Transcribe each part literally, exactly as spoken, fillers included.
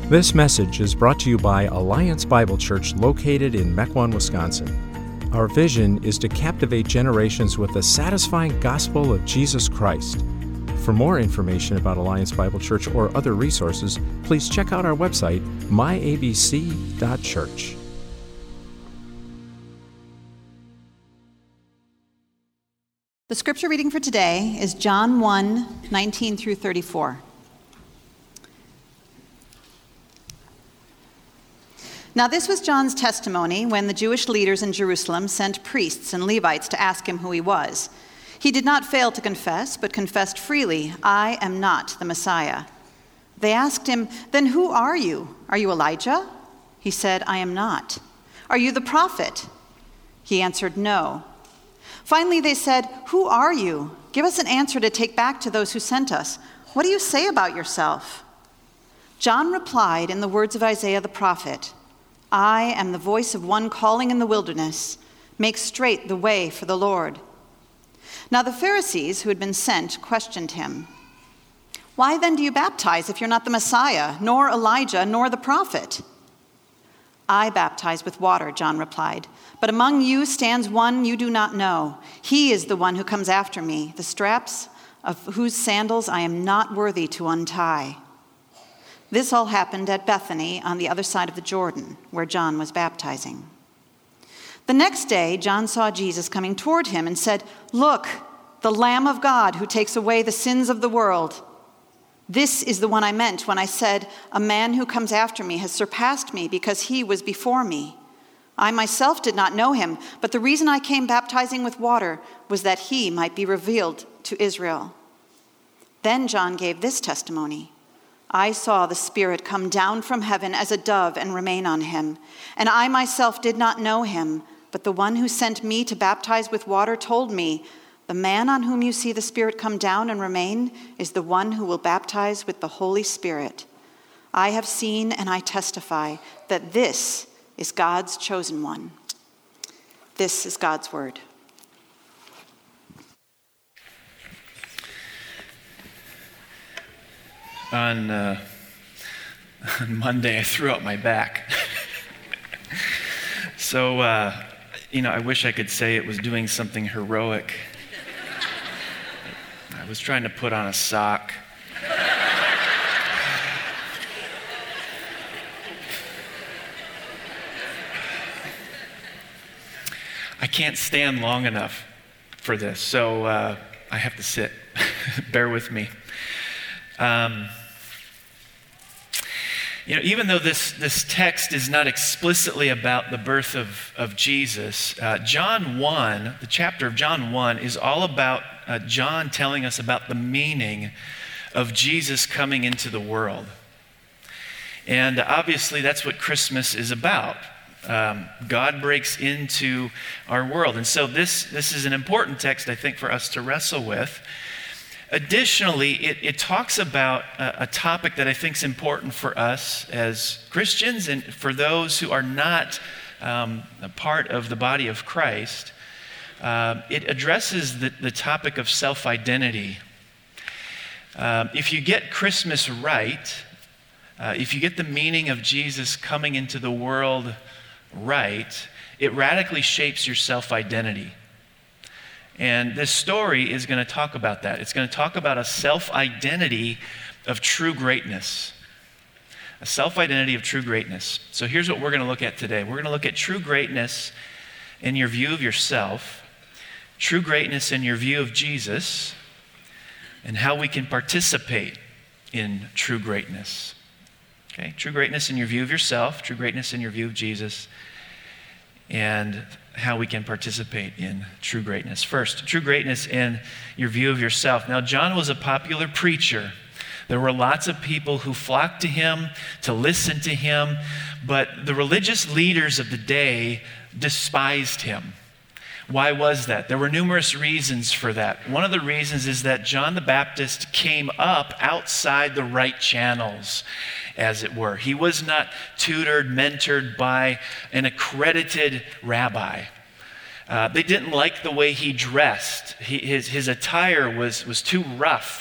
This message is brought to you by Alliance Bible Church located in Mequon, Wisconsin. Our vision is to captivate generations with the satisfying gospel of Jesus Christ. For more information about Alliance Bible Church or other resources, please check out our website, my a b c dot church. The scripture reading for today is John one, nineteen through thirty-four. Now this was John's testimony when the Jewish leaders in Jerusalem sent priests and Levites to ask him who he was. He did not fail to confess, but confessed freely, "I am not the Messiah." They asked him, "Then who are you? Are you Elijah?" He said, "I am not." "Are you the prophet?" He answered, "No." Finally they said, "Who are you? Give us an answer to take back to those who sent us. What do you say about yourself?" John replied in the words of Isaiah the prophet, "I am the voice of one calling in the wilderness, make straight the way for the Lord." Now the Pharisees who had been sent questioned him. "Why then do you baptize if you're not the Messiah, nor Elijah, nor the prophet?" "I baptize with water," John replied, "but among you stands one you do not know. He is the one who comes after me, the straps of whose sandals I am not worthy to untie." This all happened at Bethany on the other side of the Jordan, where John was baptizing. The next day, John saw Jesus coming toward him and said, "Look, the Lamb of God who takes away the sins of the world. This is the one I meant when I said, 'A man who comes after me has surpassed me because he was before me.' I myself did not know him, but the reason I came baptizing with water was that he might be revealed to Israel." Then John gave this testimony, "I saw the Spirit come down from heaven as a dove and remain on him. And I myself did not know him, but the one who sent me to baptize with water told me, 'The man on whom you see the Spirit come down and remain is the one who will baptize with the Holy Spirit.' I have seen and I testify that this is God's chosen one." This is God's word. On, uh, on Monday, I threw out my back. so, uh, you know, I wish I could say it was doing something heroic. I was trying to put on a sock. I can't stand long enough for this, so uh, I have to sit. Bear with me. Um, you know, even though this, this text is not explicitly about the birth of, of Jesus, uh, John one, the chapter of John one, is all about uh, John telling us about the meaning of Jesus coming into the world. And obviously that's what Christmas is about. Um, God breaks into our world. And so this, this is an important text, I think, for us to wrestle with. Additionally, it, it talks about a, a topic that I think is important for us as Christians and for those who are not um, a part of the body of Christ. Uh, it addresses the, the topic of self-identity. Um, if you get Christmas right, uh, if you get the meaning of Jesus coming into the world right, it radically shapes your self-identity. And this story is going to talk about that. It's going to talk about a self-identity of true greatness. A self-identity of true greatness. So here's what we're going to look at today. We're going to look at true greatness in your view of yourself, true greatness in your view of Jesus, and how we can participate in true greatness. Okay? True greatness in your view of yourself, true greatness in your view of Jesus, and how we can participate in true greatness. First, true greatness in your view of yourself. Now, John was a popular preacher. There were lots of people who flocked to him to listen to him, but the religious leaders of the day despised him. Why was that? There were numerous reasons for that. One of the reasons is that John the Baptist came up outside the right channels, as it were. He was not tutored, mentored by an accredited rabbi. Uh, they didn't like the way he dressed. He, his, his attire was, was too rough.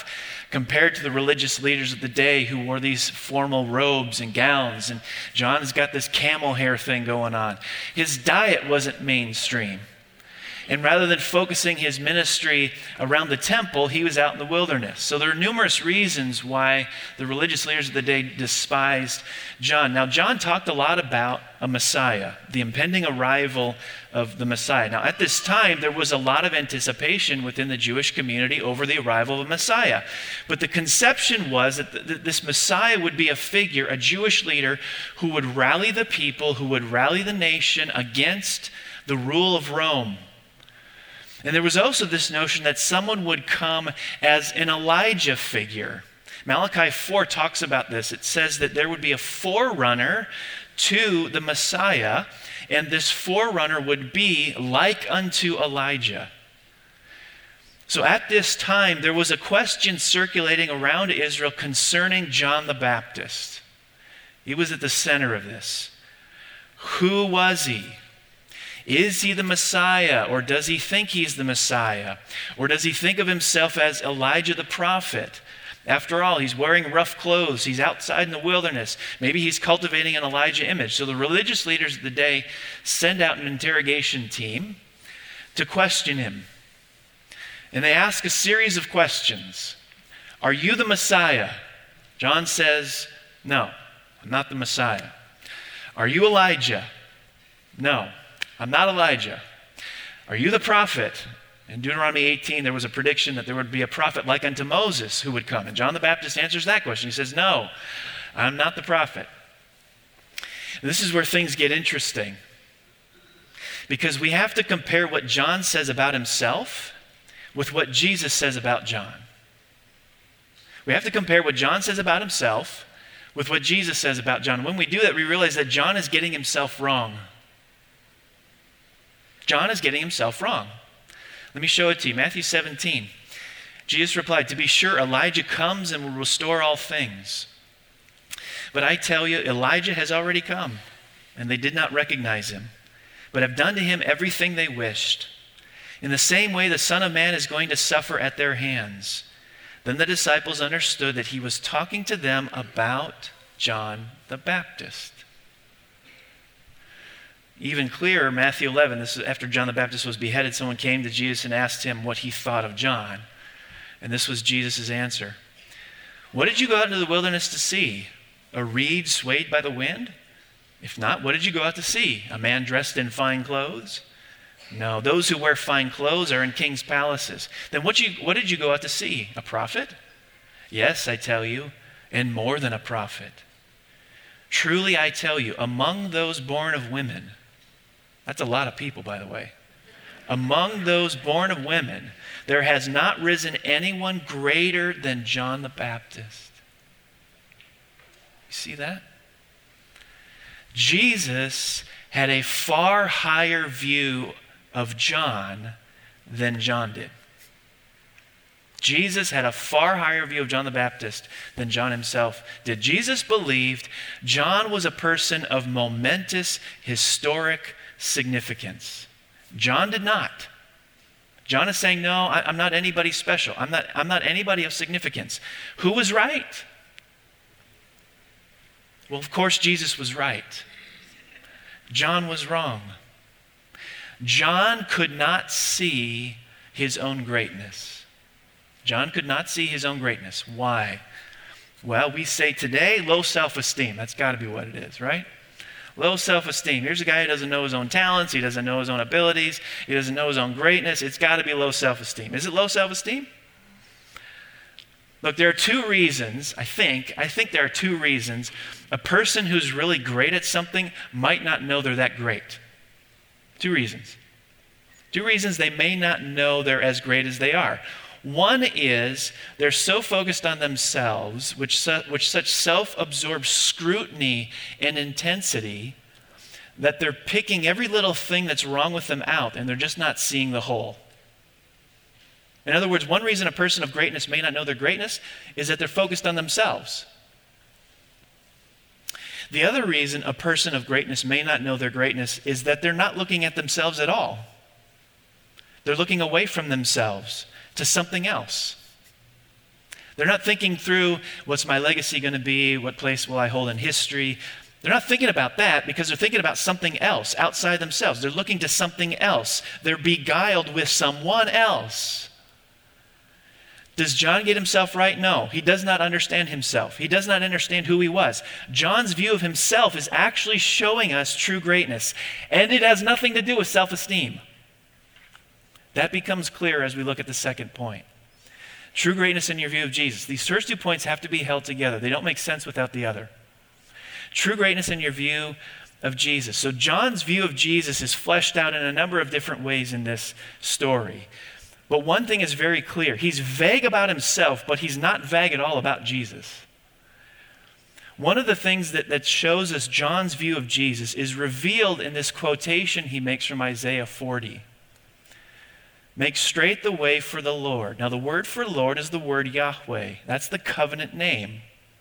compared to the religious leaders of the day who wore these formal robes and gowns. And John's got this camel hair thing going on. His diet wasn't mainstream. And rather than focusing his ministry around the temple, he was out in the wilderness. So there are numerous reasons why the religious leaders of the day despised John. Now, John talked a lot about a Messiah, the impending arrival of the Messiah. Now, at this time, there was a lot of anticipation within the Jewish community over the arrival of a Messiah. But the conception was that th- this Messiah would be a figure, a Jewish leader, who would rally the people, who would rally the nation against the rule of Rome. And there was also this notion that someone would come as an Elijah figure. Malachi four talks about this. It says that there would be a forerunner to the Messiah, and this forerunner would be like unto Elijah. So at this time, there was a question circulating around Israel concerning John the Baptist. He was at the center of this. Who was he? Is he the Messiah, or does he think he's the Messiah? Or does he think of himself as Elijah the prophet? After all, he's wearing rough clothes. He's outside in the wilderness. Maybe he's cultivating an Elijah image. So the religious leaders of the day send out an interrogation team to question him. And they ask a series of questions. Are you the Messiah? John says, no, I'm not the Messiah. Are you Elijah? No, I'm not Elijah. Are you the prophet? In Deuteronomy eighteen, there was a prediction that there would be a prophet like unto Moses who would come. And John the Baptist answers that question. He says, no, I'm not the prophet. And this is where things get interesting, because we have to compare what John says about himself with what Jesus says about John. We have to compare what John says about himself with what Jesus says about John. When we do that, we realize that John is getting himself wrong. John is getting himself wrong. Let me show it to you. Matthew seventeen. Jesus replied, to be sure, Elijah comes and will restore all things. But I tell you, Elijah has already come, and they did not recognize him, but have done to him everything they wished. In the same way, the Son of Man is going to suffer at their hands. Then the disciples understood that he was talking to them about John the Baptist. Even clearer, Matthew eleven, this is after John the Baptist was beheaded, someone came to Jesus and asked him what he thought of John. And this was Jesus' answer. What did you go out into the wilderness to see? A reed swayed by the wind? If not, what did you go out to see? A man dressed in fine clothes? No, those who wear fine clothes are in king's palaces. Then what, you, what did you go out to see? A prophet? Yes, I tell you, and more than a prophet. Truly I tell you, among those born of women, that's a lot of people, by the way. Among those born of women, there has not risen anyone greater than John the Baptist. You see that? Jesus had a far higher view of John than John did. Jesus had a far higher view of John the Baptist than John himself did. Jesus believed John was a person of momentous, historic significance. John did not. John is saying, no, I, I'm not anybody special. I'm not, I'm not anybody of significance. Who was right? Well, of course, Jesus was right. John was wrong. John could not see his own greatness. John could not see his own greatness. Why? Well, we say today, low self-esteem. That's got to be what it is, right? Low self-esteem. Here's a guy who doesn't know his own talents. He doesn't know his own abilities. He doesn't know his own greatness. It's got to be low self-esteem. Is it low self-esteem? Look, there are two reasons, I think, I think there are two reasons a person who's really great at something might not know they're that great. Two reasons. Two reasons they may not know they're as great as they are. One is they're so focused on themselves, which, su- which such self-absorbed scrutiny and intensity, that they're picking every little thing that's wrong with them out, and they're just not seeing the whole. In other words, one reason a person of greatness may not know their greatness is that they're focused on themselves. The other reason a person of greatness may not know their greatness is that they're not looking at themselves at all. They're looking away from themselves to something else. They're not thinking through, what's my legacy going to be? What place will I hold in history? They're not thinking about that because they're thinking about something else outside themselves. They're looking to something else. They're beguiled with someone else. Does John get himself right? No. He does not understand himself. He does not understand who he was. John's view of himself is actually showing us true greatness, and it has nothing to do with self-esteem. That becomes clear as we look at the second point. True greatness in your view of Jesus. These first two points have to be held together. They don't make sense without the other. True greatness in your view of Jesus. So John's view of Jesus is fleshed out in a number of different ways in this story. But one thing is very clear. He's vague about himself, but he's not vague at all about Jesus. One of the things that, that shows us John's view of Jesus is revealed in this quotation he makes from Isaiah forty. Make straight the way for the Lord. Now the word for Lord is the word Yahweh. That's the covenant name.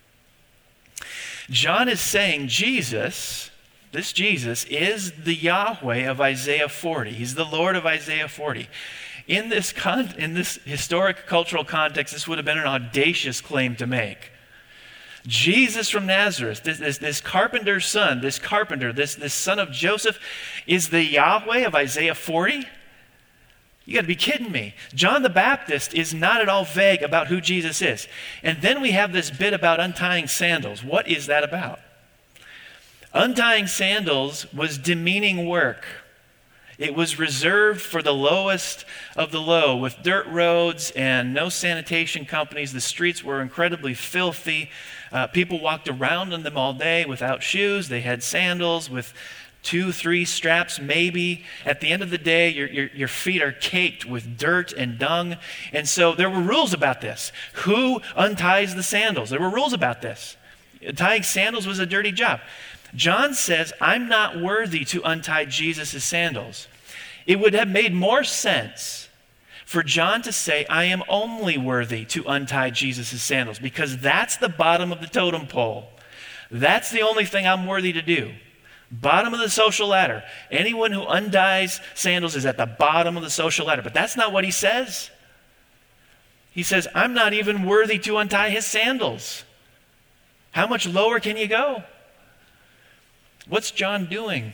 John is saying Jesus, this Jesus, is the Yahweh of Isaiah forty. He's the Lord of Isaiah forty. In this, con- in this historic cultural context, this would have been an audacious claim to make. Jesus from Nazareth, this, this, this carpenter's son, this carpenter, this, this son of Joseph, is the Yahweh of Isaiah forty? You got to be kidding me. John the Baptist is not at all vague about who Jesus is. And then we have this bit about untying sandals. What is that about? Untying sandals was demeaning work. It was reserved for the lowest of the low. With dirt roads and no sanitation companies, the streets were incredibly filthy. Uh, people walked around in them all day without shoes. They had sandals with two, three straps maybe. At the end of the day, your, your, your feet are caked with dirt and dung. And so there were rules about this. Who unties the sandals? There were rules about this. Tying sandals was a dirty job. John says, I'm not worthy to untie Jesus' sandals. It would have made more sense for John to say, I am only worthy to untie Jesus' sandals, because that's the bottom of the totem pole. That's the only thing I'm worthy to do. Bottom of the social ladder. Anyone who unties sandals is at the bottom of the social ladder. But that's not what he says. He says, I'm not even worthy to untie his sandals. How much lower can you go? What's John doing?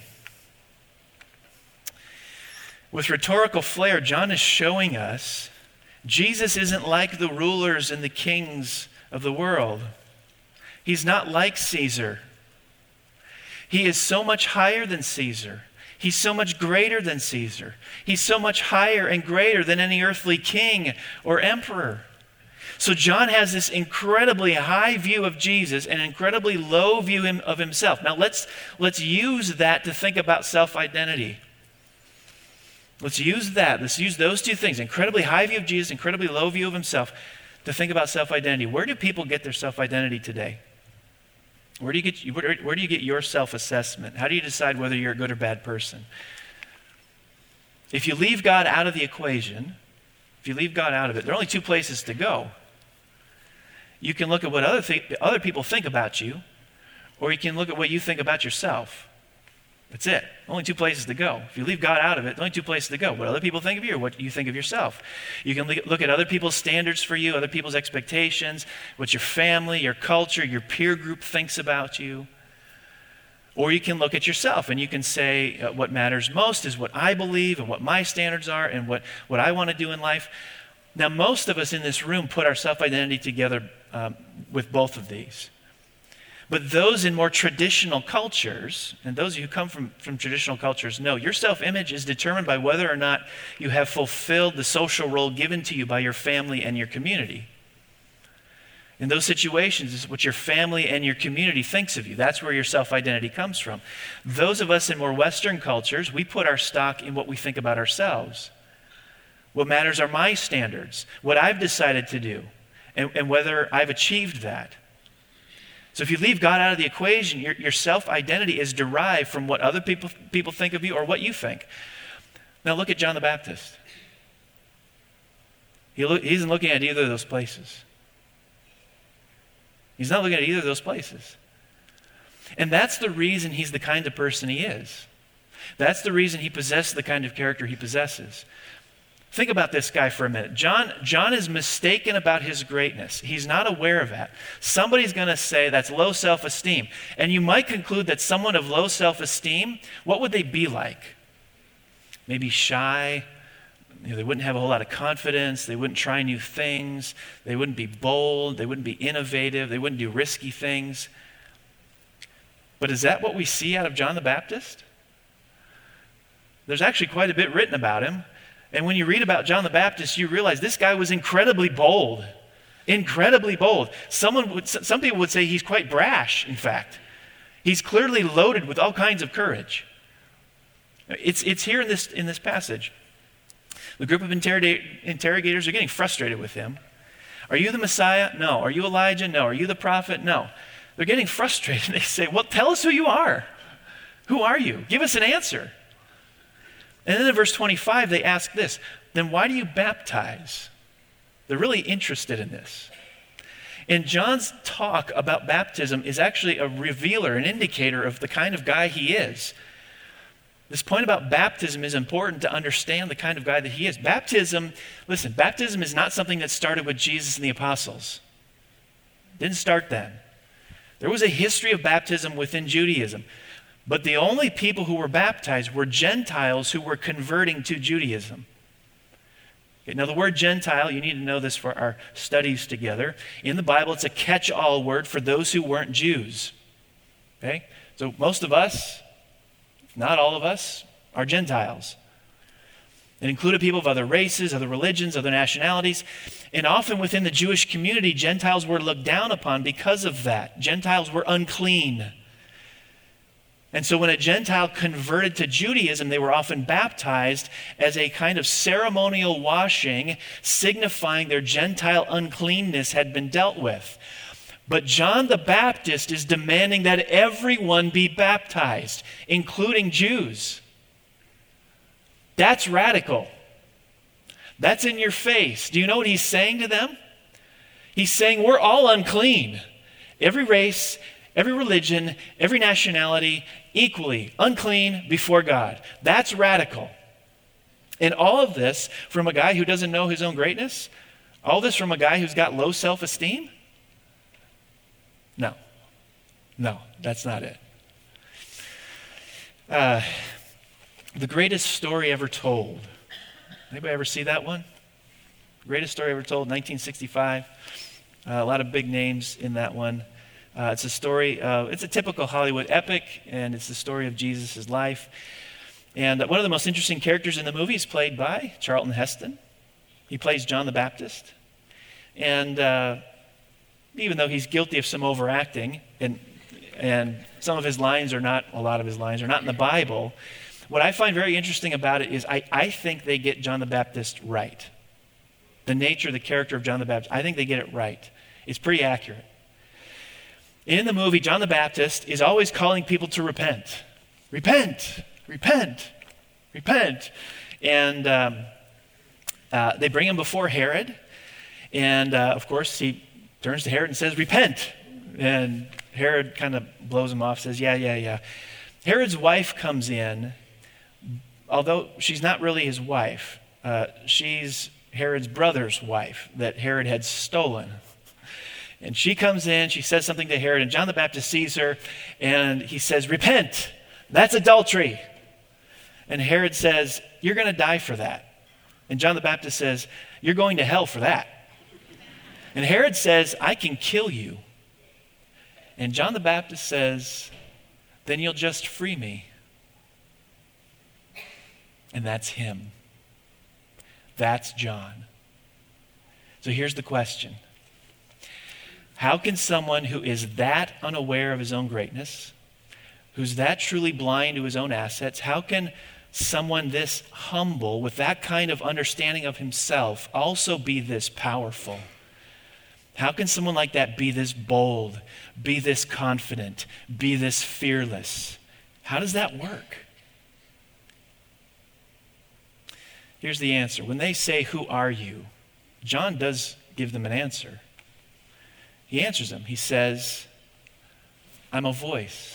With rhetorical flair, John is showing us Jesus isn't like the rulers and the kings of the world. He's not like Caesar. He is so much higher than Caesar. He's so much greater than Caesar. He's so much higher and greater than any earthly king or emperor. So John has this incredibly high view of Jesus and an incredibly low view of himself. Now let's, let's use that to think about self-identity. Let's use that. Let's use those two things, incredibly high view of Jesus, incredibly low view of himself, to think about self-identity. Where do people get their self-identity today? Where do you get, where, where do you get your self-assessment? How do you decide whether you're a good or bad person? If you leave God out of the equation, if you leave God out of it, there are only two places to go. You can look at what other, th- other people think about you, or you can look at what you think about yourself. That's it. Only two places to go. If you leave God out of it, only two places to go. What other people think of you or what you think of yourself. You can look at other people's standards for you, other people's expectations, what your family, your culture, your peer group thinks about you. Or you can look at yourself and you can say, uh, what matters most is what I believe and what my standards are and what, what I want to do in life. Now, most of us in this room put our self-identity together um, with both of these. But those in more traditional cultures, and those of you who come from, from traditional cultures know, your self-image is determined by whether or not you have fulfilled the social role given to you by your family and your community. In those situations, it's what your family and your community thinks of you. That's where your self-identity comes from. Those of us in more Western cultures, we put our stock in what we think about ourselves. What matters are my standards, what I've decided to do, and, and whether I've achieved that. So if you leave God out of the equation, your, your self-identity is derived from what other people, people think of you or what you think. Now look at John the Baptist. He, look, he isn't looking at either of those places. He's not looking at either of those places. And that's the reason he's the kind of person he is. That's the reason he possesses the kind of character he possesses. Think about this guy for a minute. John, John is mistaken about his greatness. He's not aware of that. Somebody's going to say that's low self-esteem. And you might conclude that someone of low self-esteem, what would they be like? Maybe shy. You know, they wouldn't have a whole lot of confidence. They wouldn't try new things. They wouldn't be bold. They wouldn't be innovative. They wouldn't do risky things. But is that what we see out of John the Baptist? There's actually quite a bit written about him. And when you read about John the Baptist, you realize this guy was incredibly bold. Incredibly bold. Someone would, some people would say he's quite brash, in fact. He's clearly loaded with all kinds of courage. It's, it's here in this, in this passage. The group of interrogate, interrogators are getting frustrated with him. Are you the Messiah? No. Are you Elijah? No. Are you the prophet? No. They're getting frustrated. They say, well, tell us who you are. Who are you? Give us an answer. And then in verse twenty-five, they ask this, then why do you baptize? They're really interested in this. And John's talk about baptism is actually a revealer, an indicator of the kind of guy he is. This point about baptism is important to understand the kind of guy that he is. Baptism, listen, baptism is not something that started with Jesus and the apostles. It didn't start then. There was a history of baptism within Judaism. But the only people who were baptized were Gentiles who were converting to Judaism. Okay, now the word Gentile, you need to know this for our studies together. In the Bible, it's a catch-all word for those who weren't Jews. Okay? So most of us, not all of us, are Gentiles. It included people of other races, other religions, other nationalities. And often within the Jewish community, Gentiles were looked down upon because of that. Gentiles were unclean. And so when a Gentile converted to Judaism, they were often baptized as a kind of ceremonial washing, signifying their Gentile uncleanness had been dealt with. But John the Baptist is demanding that everyone be baptized, including Jews. That's radical. That's in your face. Do you know what he's saying to them? He's saying we're all unclean. Every race, every religion, every nationality, equally unclean before God. That's radical. And all of this from a guy who doesn't know his own greatness? All this from a guy who's got low self-esteem? No. No, that's not it. Uh, the greatest story ever told. Anybody ever see that one? Greatest story ever told, nineteen sixty-five. Uh, a lot of big names in that one. Uh, it's a story, uh, it's a typical Hollywood epic, and it's the story of Jesus' life. And uh, one of the most interesting characters in the movie is played by Charlton Heston. He plays John the Baptist. And uh, even though he's guilty of some overacting, and, and some of his lines are not, a lot of his lines are not in the Bible, what I find very interesting about it is I, I think they get John the Baptist right. The nature, the character of John the Baptist, I think they get it right. It's pretty accurate. In the movie, John the Baptist is always calling people to repent. Repent, repent, repent. And um, uh, they bring him before Herod. And uh, of course, he turns to Herod and says, repent. And Herod kind of blows him off, says, yeah, yeah, yeah. Herod's wife comes in, although she's not really his wife. Uh, she's Herod's brother's wife that Herod had stolen. And she comes in, she says something to Herod, and John the Baptist sees her, and he says, repent, that's adultery. And Herod says, you're going to die for that. And John the Baptist says, you're going to hell for that. And Herod says, I can kill you. And John the Baptist says, then you'll just free me. And that's him. That's John. So here's the question. How can someone who is that unaware of his own greatness, who's that truly blind to his own assets, how can someone this humble, with that kind of understanding of himself, also be this powerful? How can someone like that be this bold, be this confident, be this fearless? How does that work? Here's the answer. When they say, who are you? John does give them an answer. He answers them. He says, I'm a voice.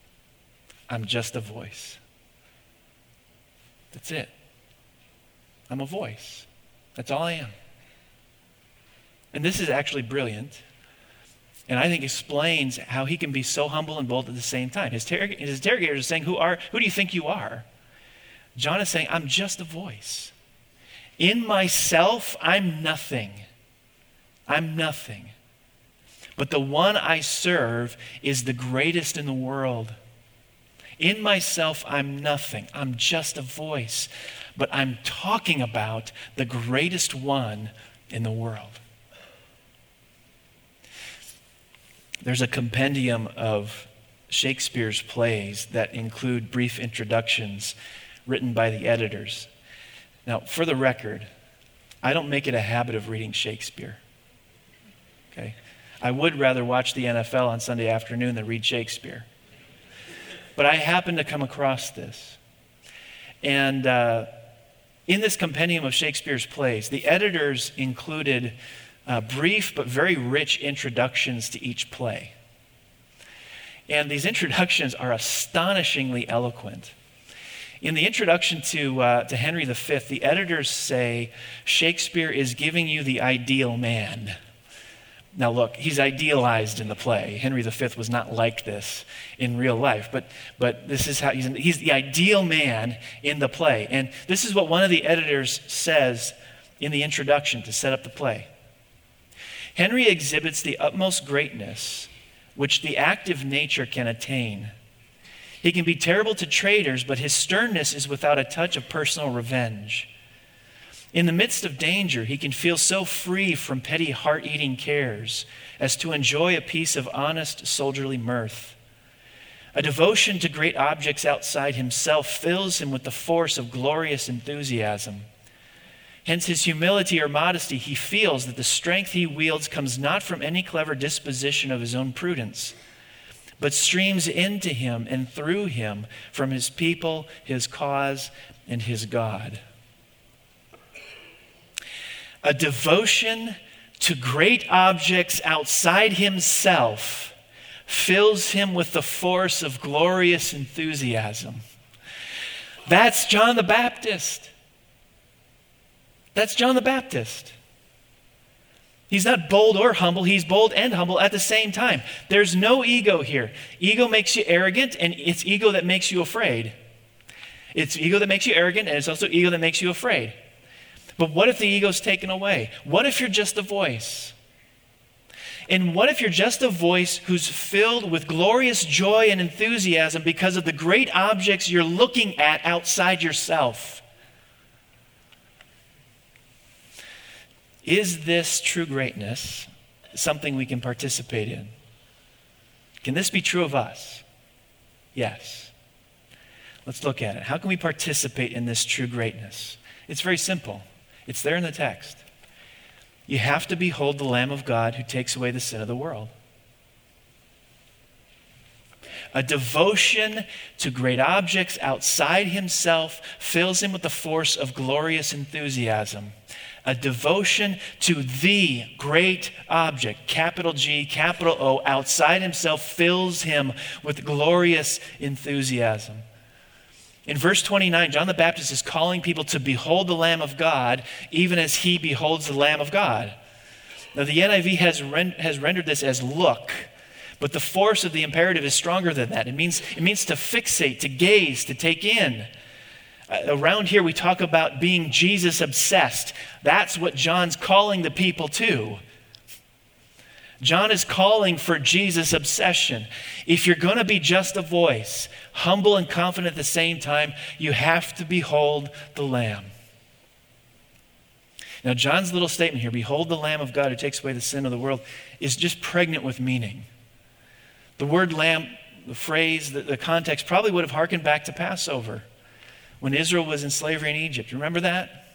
I'm just a voice. That's it. I'm I'm a voice. That's all I am. And this is actually brilliant. And I think explains how he can be so humble and bold at the same time. His, ter- his interrogators are saying, who are, who do you think you are? John is saying, I'm just a voice. In myself, I'm nothing. I'm nothing. But the one I serve is the greatest in the world. In myself, I'm nothing. I'm just a voice. But I'm talking about the greatest one in the world. There's a compendium of Shakespeare's plays that include brief introductions written by the editors. Now, for the record, I don't make it a habit of reading Shakespeare. Okay? I would rather watch the N F L on Sunday afternoon than read Shakespeare. But I happened to come across this. And uh, in this compendium of Shakespeare's plays, the editors included uh, brief but very rich introductions to each play. And these introductions are astonishingly eloquent. In the introduction to, uh, to Henry the Fifth, the editors say, Shakespeare is giving you the ideal man. Now look, he's idealized in the play. Henry the Fifth was not like this in real life, but, but this is how he's, he's the ideal man in the play. And this is what one of the editors says in the introduction to set up the play. Henry exhibits the utmost greatness which the active nature can attain. He can be terrible to traitors, but his sternness is without a touch of personal revenge. In the midst of danger, he can feel so free from petty heart-eating cares as to enjoy a piece of honest soldierly mirth. A devotion to great objects outside himself fills him with the force of glorious enthusiasm. Hence his humility or modesty, he feels that the strength he wields comes not from any clever disposition of his own prudence, but streams into him and through him from his people, his cause, and his God. A devotion to great objects outside himself fills him with the force of glorious enthusiasm. That's John the Baptist. That's John the Baptist. He's not bold or humble. He's bold and humble at the same time. There's no ego here. Ego makes you arrogant, and it's ego that makes you afraid. It's ego that makes you arrogant, and it's also ego that makes you afraid. But what if the ego's taken away? What if you're just a voice? And what if you're just a voice who's filled with glorious joy and enthusiasm because of the great objects you're looking at outside yourself? Is this true greatness something we can participate in? Can this be true of us? Yes. Let's look at it. How can we participate in this true greatness? It's very simple. It's there in the text. You have to behold the Lamb of God who takes away the sin of the world. A devotion to great objects outside himself fills him with the force of glorious enthusiasm. A devotion to the great object, capital G, capital O, outside himself fills him with glorious enthusiasm. In verse twenty-nine, John the Baptist is calling people to behold the Lamb of God even as he beholds the Lamb of God. Now the N I V has, rend- has rendered this as look, but the force of the imperative is stronger than that. It means, it means to fixate, to gaze, to take in. Uh, around here we talk about being Jesus obsessed. That's what John's calling the people to. John is calling for Jesus obsession. If you're going to be just a voice, humble and confident at the same time, you have to behold the Lamb. Now John's little statement here, behold the Lamb of God who takes away the sin of the world, is just pregnant with meaning. The word lamb, the phrase, the, the context probably would have hearkened back to Passover when Israel was in slavery in Egypt. Remember that?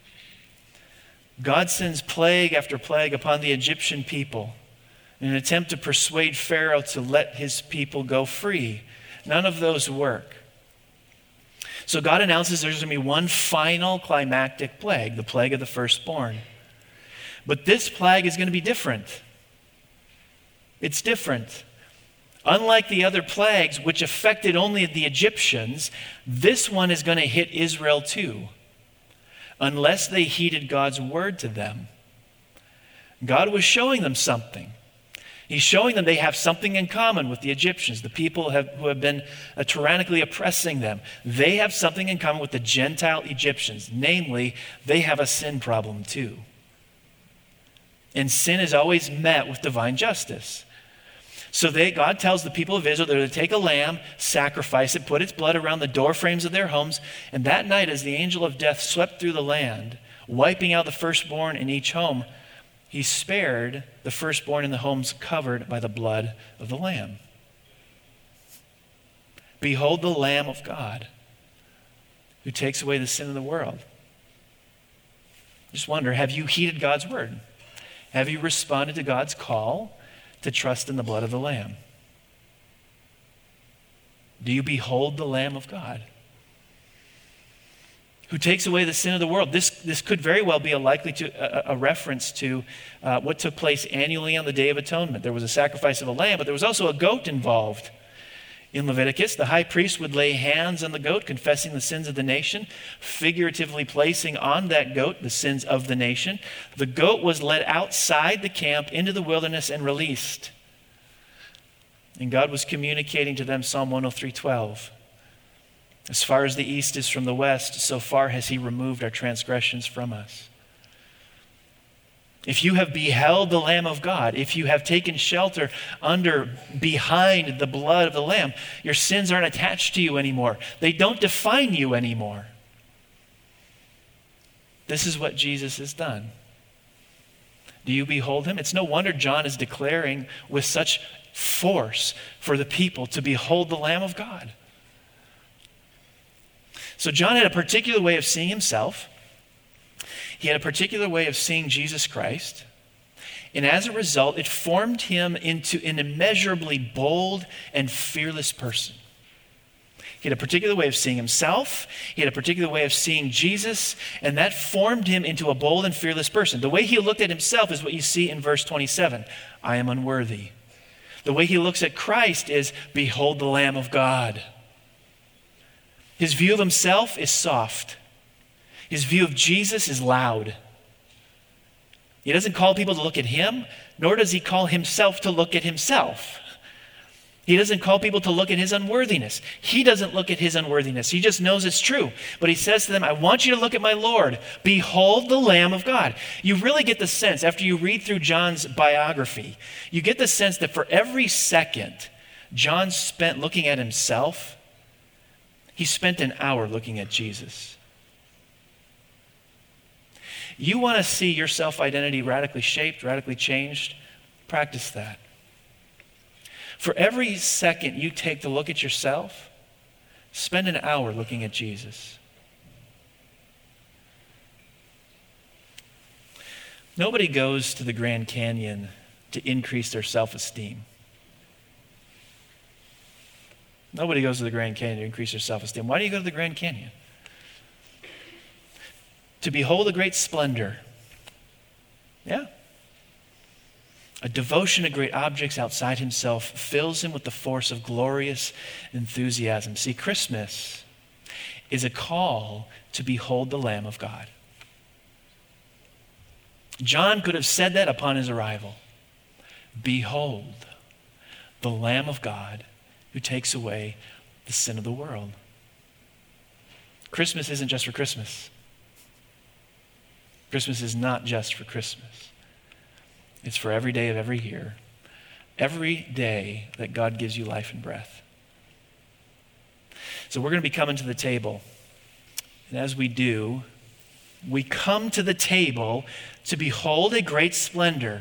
God sends plague after plague upon the Egyptian people in an attempt to persuade Pharaoh to let his people go free. None of those work. So God announces there's going to be one final climactic plague, the plague of the firstborn. But this plague is going to be different. It's different. Unlike the other plagues, which affected only the Egyptians, this one is going to hit Israel too. unless they heeded God's word to them. God was showing them something. He's showing them they have something in common with the Egyptians, the people have, who have been uh, tyrannically oppressing them. They have something in common with the Gentile Egyptians. Namely, they have a sin problem too. And sin is always met with divine justice. So they, God tells the people of Israel they're to take a lamb, sacrifice it, put its blood around the door frames of their homes. And that night, as the angel of death swept through the land, wiping out the firstborn in each home, he spared the firstborn in the homes covered by the blood of the Lamb. Behold the Lamb of God who takes away the sin of the world. Just wonder, have you heeded God's word? Have you responded to God's call to trust in the blood of the Lamb? Do you behold the Lamb of God who takes away the sin of the world? This, this could very well be a likely to, a, a reference to uh, what took place annually on the Day of Atonement. There was a sacrifice of a lamb, but there was also a goat involved. In Leviticus, the high priest would lay hands on the goat, confessing the sins of the nation, figuratively placing on that goat the sins of the nation. The goat was led outside the camp into the wilderness and released. And God was communicating to them Psalm one oh three twelve. As far as the east is from the west, so far has he removed our transgressions from us. If you have beheld the Lamb of God, if you have taken shelter under, behind the blood of the Lamb, your sins aren't attached to you anymore. They don't define you anymore. This is what Jesus has done. Do you behold him? It's no wonder John is declaring with such force for the people to behold the Lamb of God. So John had a particular way of seeing himself. He had a particular way of seeing Jesus Christ. And as a result, it formed him into an immeasurably bold and fearless person. He had a particular way of seeing himself. He had a particular way of seeing Jesus. And that formed him into a bold and fearless person. The way he looked at himself is what you see in verse twenty-seven. I am unworthy. The way he looks at Christ is, behold the Lamb of God. His view of himself is soft. His view of Jesus is loud. He doesn't call people to look at him, nor does he call himself to look at himself. He doesn't call people to look at his unworthiness. He doesn't look at his unworthiness. He just knows it's true. But he says to them, I want you to look at my Lord. Behold the Lamb of God. You really get the sense, after you read through John's biography, you get the sense that for every second John spent looking at himself, he spent an hour looking at Jesus. You want to see your self-identity radically shaped, radically changed? Practice that. For every second you take to look at yourself, spend an hour looking at Jesus. Nobody goes to the Grand Canyon to increase their self-esteem. Nobody goes to the Grand Canyon to increase their self-esteem. Why do you go to the Grand Canyon? To behold a great splendor. Yeah. A devotion to great objects outside himself fills him with the force of glorious enthusiasm. See, Christmas is a call to behold the Lamb of God. John could have said that upon his arrival. Behold the Lamb of God who takes away the sin of the world. Christmas isn't just for Christmas. Christmas is not just for Christmas. It's for every day of every year. Every day that God gives you life and breath. So we're going to be coming to the table. And as we do, we come to the table to behold a great splendor.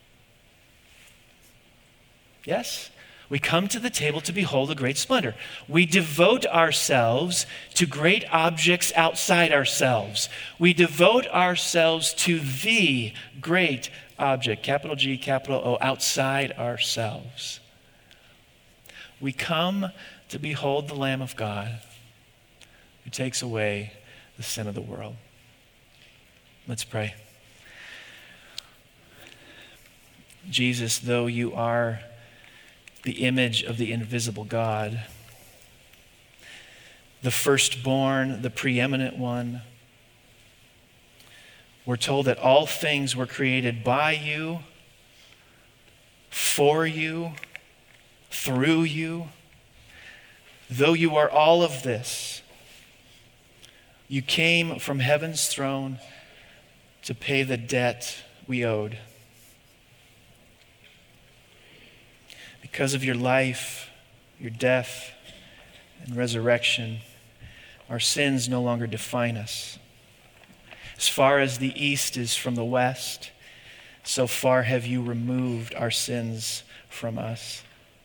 Yes? We come to the table to behold a great splendor. We devote ourselves to great objects outside ourselves. We devote ourselves to the great object, capital G, capital O, outside ourselves. We come to behold the Lamb of God who takes away the sin of the world. Let's pray. Jesus, though you are the image of the invisible God, the firstborn, the preeminent one, we're told that all things were created by you, for you, through you. Though you are all of this, you came from heaven's throne to pay the debt we owed. Because of your life, your death, and resurrection, our sins no longer define us. As far as the east is from the west, so far have you removed our sins from us.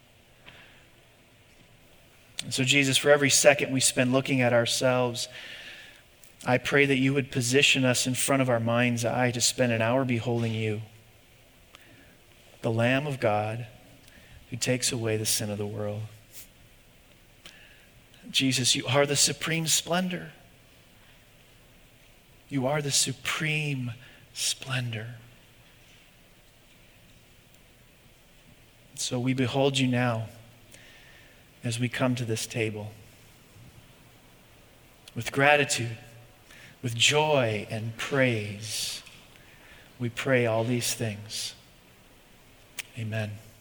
And so, Jesus, for every second we spend looking at ourselves, I pray that you would position us in front of our mind's eye to spend an hour beholding you, the Lamb of God who takes away the sin of the world. Jesus, you are the supreme splendor. You are the supreme splendor. So we behold you now as we come to this table with gratitude, with joy and praise. We pray all these things. Amen.